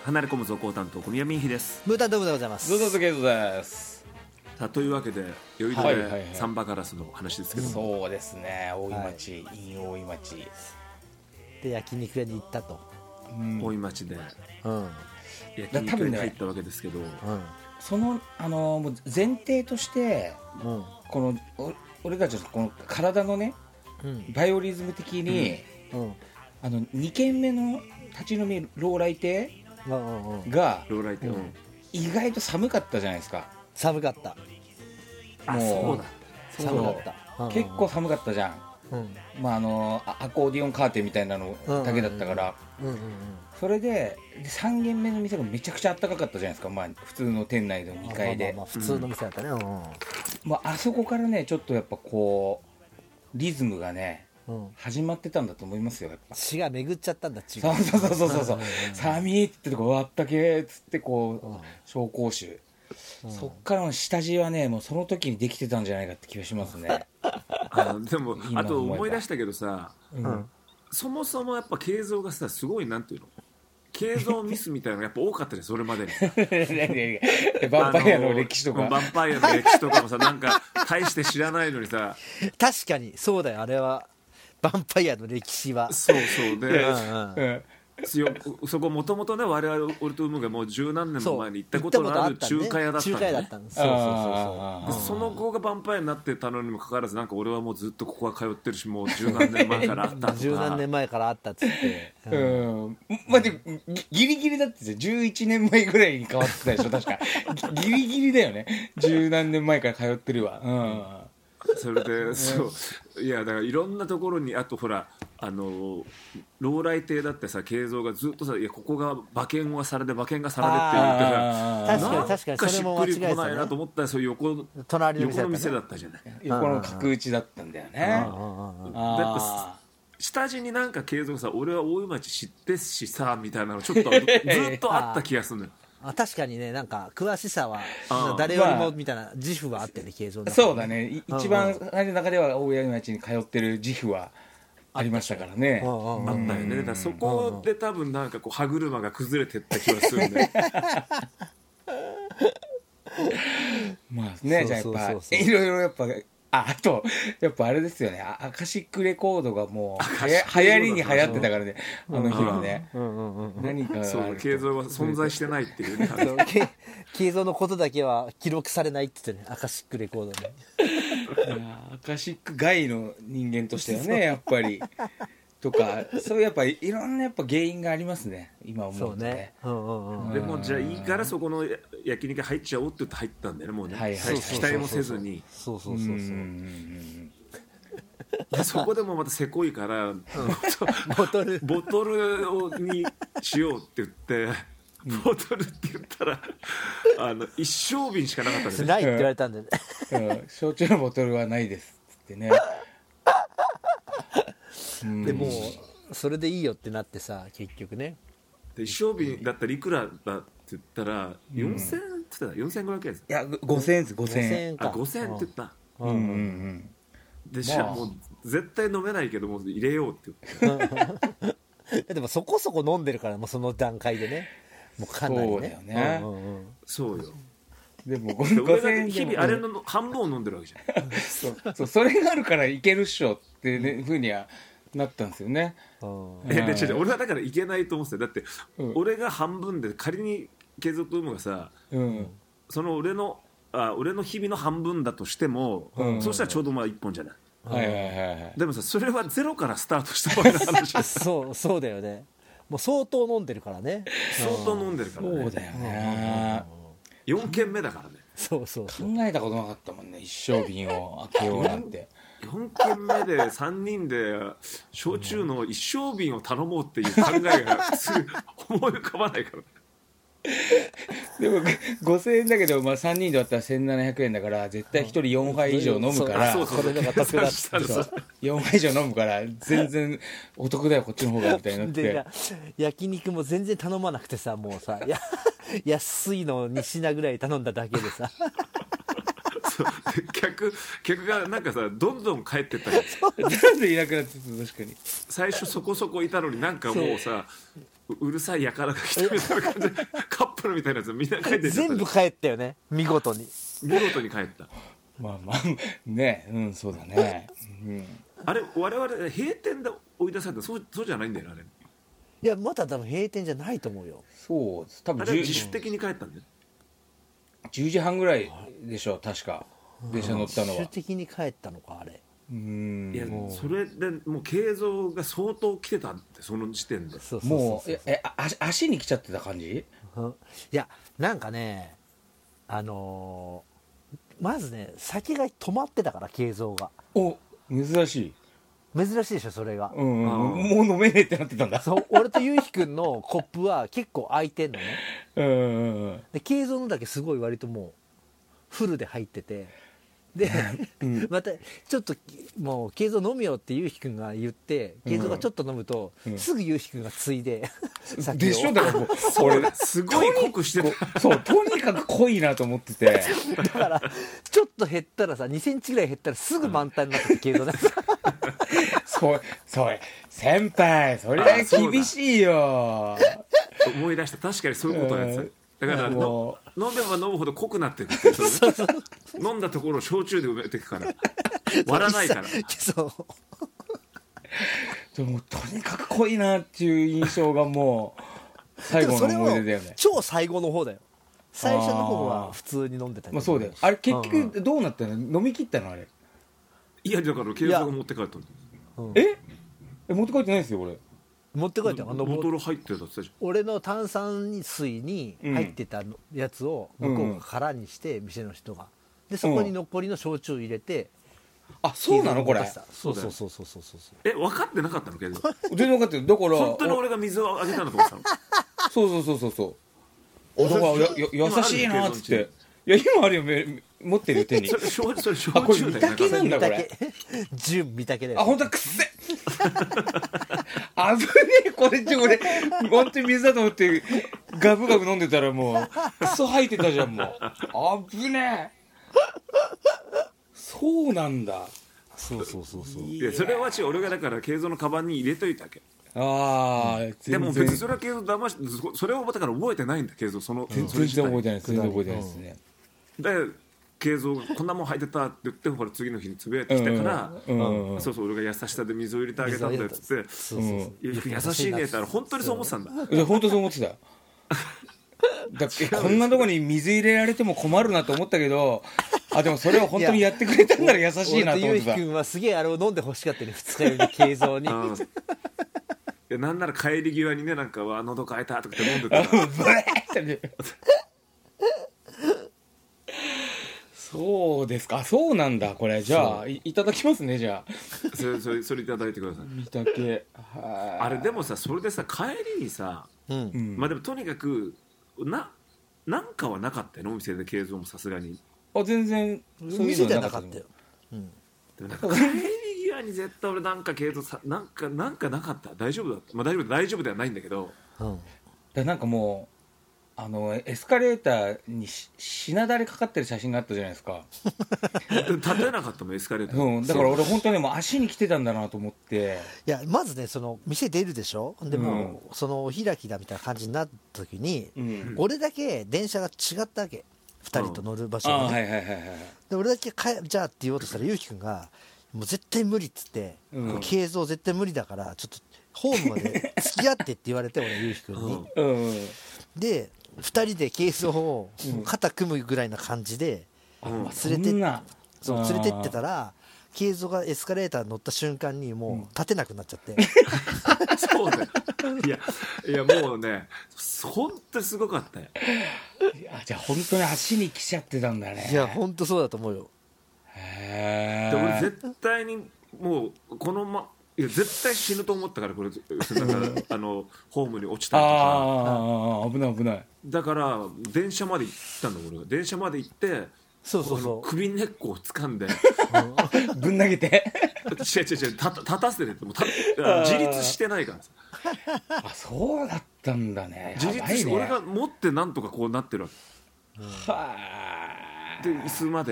離れ込む続行担当小宮民妃です。 ムータンドームでございます。 ゾゾゾゲートです。 さあというわけで酔いどれサンバガラスの話ですけども、 そうですね、大井町、陰大井町で焼肉屋に行ったと、 大井町で、焼肉屋に入ったわけですけど、 そのもう前提として、この俺たちのこの体のね、バイオリズム的に、2軒目の立ち飲みローライ亭が意外と寒かったじゃないですか。 寒かった。 もう寒かった、 結構寒かったじゃん。まあアコーディオンカーテンみたいなのだけだったから、それで3軒目の店がめちゃくちゃ暖かかったじゃないですか。まあ普通の店内の2階で、 普通の店だったね。 あそこからねちょっとやっぱこうリズムがね、始まってたんだと思いますよ。やっぱ血が巡っちゃったんだ。血がそう寒いって言ってこうあったけーっつってこう紹興酒、そっからの下地はねもうその時にできてたんじゃないかって気がしますね。 でもあと思い出したけどさ、そもそもやっぱ慶三がさすごいなんていうの慶三ミスみたいなのがやっぱ多かったです。それまでにヴァンパイアの歴史とかヴァンパイアの歴史とかもさなんか大して知らないのにさ確かにそうだよ。あれはヴァンパイアの歴史はそうでそこもともとね我々俺とウムがもう十何年も前に行ったことのある中華屋だったんです。 そうその子がヴァンパイアになってたのにもかかわらずなんか俺はもうずっとここは通ってるしもう十何年前からあったとか十何年前からあったっつってまあでギリギリだって11年前ぐらいに変わってたでしょ確かギリギリだよね。十何年前から通ってるわ。 それでそういやだからいろんなところにあとほら老来亭だってさ慶三がずっとさいやここが馬券はされで馬券がさらでって言ってさ確かにそれも間違えてたね。 なんかしっくりこないなと思ったらそういう隣の店だったじゃない。 横の角打ちだったんだよね。 だって下地になんか慶三がさ俺は大井町知ってしさみたいなのちょっとずっとあった気がするのよ。 確かにね、なんか詳しさは誰よりもみたいな自負はあってね、慶三。 そうだね、一番あれの中では大井町に通ってる自負はありましたからね。 あったよね。だからそこで多分なんかこう歯車が崩れてった気がするんでまあね、じゃあやっぱいろいろやっぱあとやっぱあれですよね、アカシックレコードがもう流行りに流行ってたからね、あの日はね。何かそう慶三は存在してないっていうね。 慶三のことだけは記録されないって言ってね、アカシックレコードでアカシック外の人間としてはねやっぱりとかそういうやっぱりいろんなやっぱ原因がありますね今思うとね。 でもじゃあいいからそこの焼肉入っちゃおうって言って入ったんだよね。もうね期待もせずに。 そうそこでもまたせこいからボトルにしようって言ってボトルって言ったら一升瓶しかなかったんですよ。 ないって言われたんでね焼酎のボトルはないですってね。 でもそれでいいよってなってさ結局ね。 で一升瓶だったらいくらだって言ったら4000円って言ったら4500円です。 いや5000円です5000円。 5000円って言った。でじゃあもう絶対飲めないけども入れようって言ってでもそこそこ飲んでるからもうその段階でねもうかなりね。 そうだよね。 そうよ。 でも 5000円日々あれの半分を飲んでるわけじゃん。 それがあるからいけるっしょってねふうにはなったんですよね。 俺はだからいけないと思ってたよ。だって、俺が半分で仮に継続というのがさ、その俺の日々の半分だとしても、そうしたらちょうどまあ1本じゃない。でもさそれはゼロからスタートしたわけの話そうだよね。もう相当飲んでるからね。 相当飲んでるからね。 そうだよね。 4軒目だからね。 そう考えたことなかったもんね、一升瓶を開けようなんて。 4軒目で3人で焼酎の一升瓶を頼もうっていう考えがすぐ思い浮かばないからね。 でも5000円だけど、まあ、3人で割ったら1700円だから絶対1人4杯以上飲むからこれが得だっ 4杯以上飲むから全然お得だよこっちの方がみたいになって焼肉も全然頼まなくてさもうさ安いの2品ぐらい頼んだだけでさ客がなんかさどんどん帰ってったりなんでいなくなってたの。確かに最初そこそこいたのになんかもうさうるさい輩が来てみたいな感じでカップルみたいなやつみんな帰ってっちゃった全部帰ったよね、見事に見事に帰った。 まあね、そうだね、 あれ我々閉店で追い出されたそうじゃないんだよねあれ。 いやまだ多分閉店じゃないと思うよ。 そうです多分あれは自主的に帰ったんだよ。 10時半ぐらいでしょ確か電車乗ったのは。 自主的に帰ったのかあれ。 いやそれでもう慶三が相当来てたってその時点で。 もう足に来ちゃってた感じ。 いやなんかねまずね先が止まってたから慶三が。 お珍しいでしょそれが。 もう飲めねえってなってたんだ。 そう俺とゆうひくんのコップは結構空いてんのね。で慶三のだけすごい割ともうフルで入っててで、またちょっともう慶三飲むよってゆうひくんが言って慶三がちょっと飲むと、すぐゆうひくんがついででしょ。だからもう俺すごい濃くしてた。 そうとにかく濃いなと思っててだからちょっと減ったらさ2センチぐらい減ったらすぐ満タンになってて慶三ねそう先輩それは厳しいよ。 思い出した確かにそういうことなんですよ。だから飲めば飲むほど濃くなっていくって飲んだところを焼酎で埋めていくから割らないからそうでもとにかく濃いなっていう印象がもう最後の思い出だよね。 超最後の方だよ。最初の方は普通に飲んでたけど、 まあそうだよ。あれ結局どうなったの。飲み切ったのあれ。 いやだから慶三が持って帰ったんだ。 持って帰ってないですよ俺。 持って帰ったボトル入ってたって言ったじゃん。 俺の炭酸水に入ってたやつを向こうが空にして店の人がでそこに残りの焼酎入れて、 そうなのこれ。 そう分かってなかったのけど全然分かってる。だから本当に俺が水をあげたのと思ってたの。 そうだから優しいなっつって。いや今あるよ持ってる手に。 それ焼酎だよ。 御嶽なんだこれ。 純御嶽だよ。 本当くっせ危ねえこれ俺本当に水だと思ってガブガブ飲んでたらもうクソ吐いてたじゃんもう。危ねえ。そうなんだ。 そういやそれは俺がだから慶三のカバンに入れといたわけ。でも別にそれは慶三騙してそれをだから覚えてないんだ慶三その全然覚えてないですね。 で慶三がこんなもん履いてたって言ってほら次の日につぶやいてきたからそう俺が優しさで水を入れてあげたんだよっつって優しいねって言ったら本当にそう思ってたんだ。 本当そう思ってた。だってこんなとこに水入れられても困るなと思ったけどでもそれを本当にやってくれたんなら優しいなと思ってた。 ゆうひくんはすげえあれを飲んでほしかったね二日酔いで慶三になんなら帰り際にねなんか喉乾いたとかって飲んでたそうですか。そうなんだこれ。じゃあ いただきますね。じゃあそれいただいてください。 見たけあれでもさそれでさ帰りにさまあでもとにかくなんかはなかったよお店で慶三もさすがに全然そういうのはなかったよ。 でもなんか帰り際に絶対俺なんか慶三さなんかなかった。大丈夫だった。まあ大丈夫ではないんだけどなんかもうエスカレーターに品だれかかってる写真があったじゃないですか。 立てなかったもんエスカレーター。 だから俺本当にもう足に来てたんだなと思って。 いやまずねその店出るでしょ。でも、そのお開きだみたいな感じになった時に、俺だけ電車が違ったわけ2人と乗る場所がね。で俺だけじゃあって言おうとしたらゆうきくんがもう絶対無理っつって、慶三絶対無理だからちょっとホームまで付き合ってって言われて俺ゆうきくんに、で2人で慶三を肩組むぐらいな感じで連れてってたら慶三がエスカレーターに乗った瞬間にもう立てなくなっちゃって、 そうだよ。いやもうね本当にすごかったよ。 じゃあ本当に足に来ちゃってたんだね。 いや本当そうだと思うよ。 へで俺絶対にもうこのいや絶対死ぬと思ったからこれだからホームに落ちたりとか危ないだから電車まで行ったんだ俺が。電車まで行って首根っこを掴んでぶん投げて違う立たせてね自立してないからさ。 そうだったんだね。 自立して俺が持ってなんとかこうなってるわけで椅子まで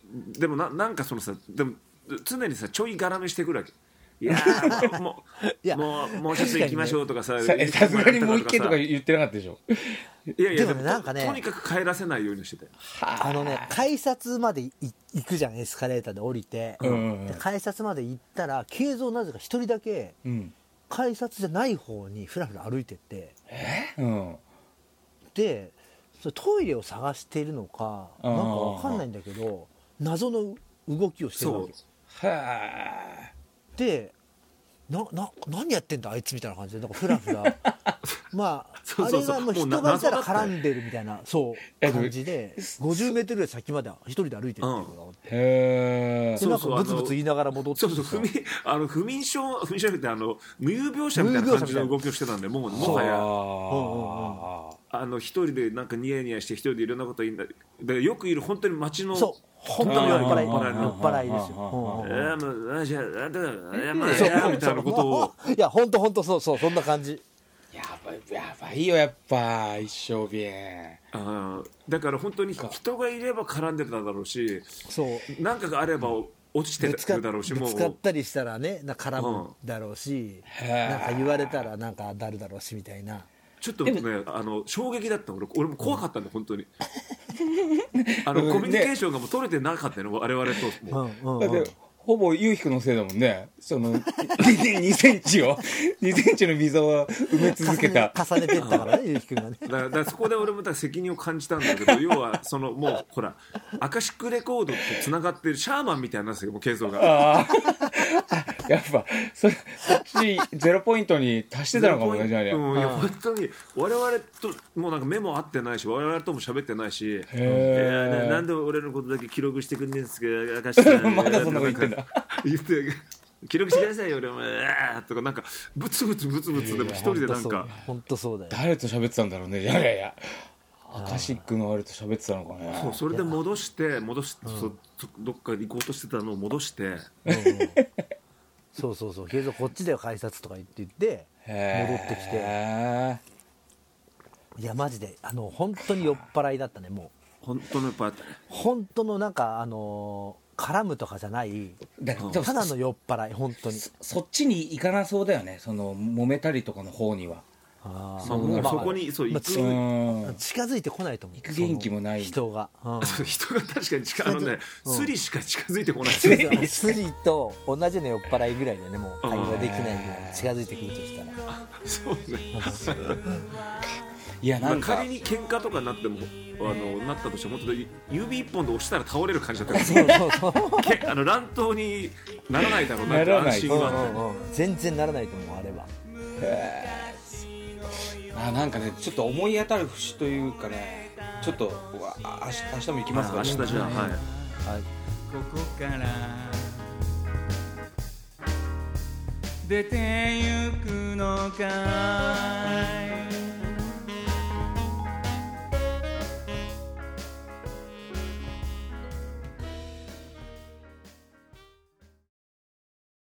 でもなんかそのさ、でも常にさちょいがらめしてくるわけ。いやもうちょっと行きましょうとかさ、 さすがにもう一軒とか言ってなかったでしょ。 いやいや、 でもね、なんかね、 とにかく帰らせないようにしてて、 改札まで行くじゃん、エスカレーターで降りて、で改札まで行ったら慶三なぜか一人だけ、改札じゃない方にふらふら歩いてって、でそれトイレを探しているのかなんか分かんないんだけど、謎の動きをしてるわけ。で何やってんだあいつみたいな感じでなんかフラフラまああれがもう人がいたら絡んでるみたいな感じで50メートルぐらい先まで一人で歩いてるっていうのがあって、でなんかブツブツ言いながら戻ってきて、 不眠症って無遊病者みたいな感じの動きをしてたんで、もはや一人でなんかニヤニヤして一人でいろんなこと言うんだ。でよくいる本当に街の本当に酔っ払いですよ。 じゃあみたいなことを、 いや本当そんな感じ。 やばいよやっぱ一生瓶。 だから本当に人がいれば絡んでただろうし、何かがあれば落ちてるだろうし、 ぶつかったりしたらね絡むだろうし、なんか言われたらなんか当たるだろうしみたいな。 ちょっとね衝撃だった。俺も怖かったんだ本当に。コミュニケーションがもう取れてなかったの我々と。 だってほぼゆうひくのせいだもんね。その2センチの溝を埋め続けた。 重ねてったからねゆうひくんがね。 だからそこで俺も責任を感じたんだけど、要はもうほらアカシックレコードとつながってるシャーマンみたいなんですよ、もう慶三が。 やっぱそっちゼロポイントに達してたのかもね。じゃあね。 いや本当に我々ともうなんか目も合ってないし、我々とも喋ってないし、なんで俺のことだけ記録してくんねんですか、アカシック。 まだそんなこと言ってんだ。 言って記録してくださいよ俺もとかなんかブツブツでも一人でなんか本当そうだよ。 誰と喋ってたんだろうね。いやアカシックのあれと喋ってたのかね。 それで戻してどっか行こうとしてたのを戻して、 そう慶三こっちだよ改札とか言って戻ってきて、いやマジで本当に酔っ払いだったね。もう本当の酔っ払いだったね。 本当のなんか絡むとかじゃないただの酔っ払い。本当にそっちに行かなそうだよね、その揉めたりとかの方には。 そこに行く、近づいてこないと思う。 行く元気もない人が人が確かにスリしか近づいてこない。 スリと同じの酔っ払いぐらいでね、もう会話できないぐらい近づいてくるとしたら。 そうね。 いやなんか仮に喧嘩とかになってもなったとしても本当に指一本で押したら倒れる感じだったから乱闘にならないだろうなって安心があって、 全然ならないと思うあれは。 なんかねちょっと思い当たる節というかね、ちょっと明日も行きますか。 明日じゃあはい、 ここから出てゆくのかい